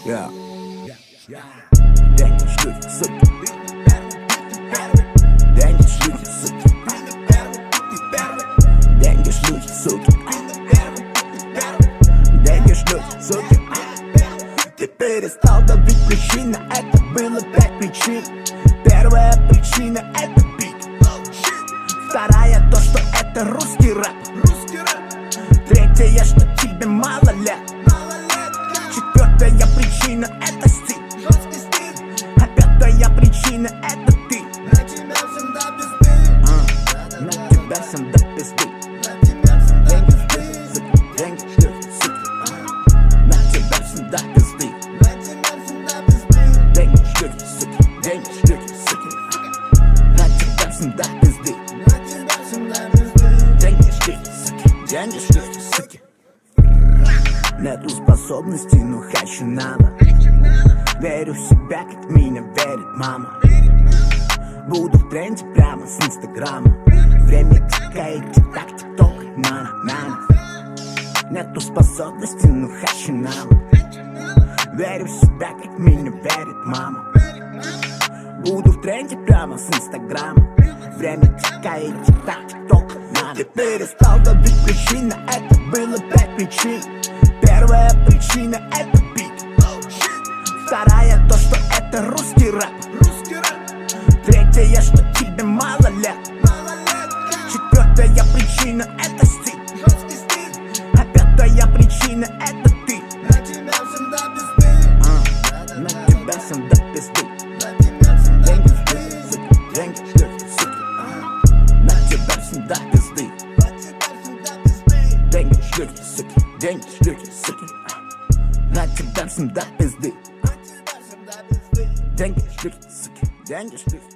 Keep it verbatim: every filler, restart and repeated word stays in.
Yeah. Деньги, шлюхи, суки. Деньги, шлюхи, суки. Деньги, шлюхи, суки. Деньги, шлюхи, суки. Ты перестал давить причина, это было пять причин. Первая причина — это бит. Вторая — то, что это русский рэп. Третья, что тебе мало лет. Четвертая причина — это стиль. А пятая причина — это ты. На тебя всем до пизды. На тебя всем до пизды. Деньги, шлюхи, суки. Деньги, шлюхи, суки. На тебя всем до пизды. Деньги, шлюхи, суки. Деньги, шлюхи, суки. На тебя всем до пизды. Деньги, шлюхи, суки. Деньги, шлюхи, суки. Нету способностей, но хочу надо. Верю в себя, как меня верит мама. Буду в тренде прямо с инстаграма. Время тикает, тик-так, тик-ток, на-на-на. Нету способностей, но хочу надо. Верю в себя, как меня верит мама. Буду в тренде прямо с инстаграма. Время тикает, тик-так, тик-ток, на. Ты перестал давить причина, это было пять причин. Первая причина — это бит. Вторая — то, что это русский рэп. Третья — что тебе мало лет. Четвертая причина — это стиль. А пятая причина — это ты. На тебя всем до пизды. На тебя всем до пизды. Деньги, шлюхи, суки. Деньги, шлюхи, суки. На тебя всем до пизды. Деньги, шлюхи, суки. Деньги, шлюхи, суки. На тебя всем до пизды. Деньги, шлюхи, суки. Деньги, шлюхи.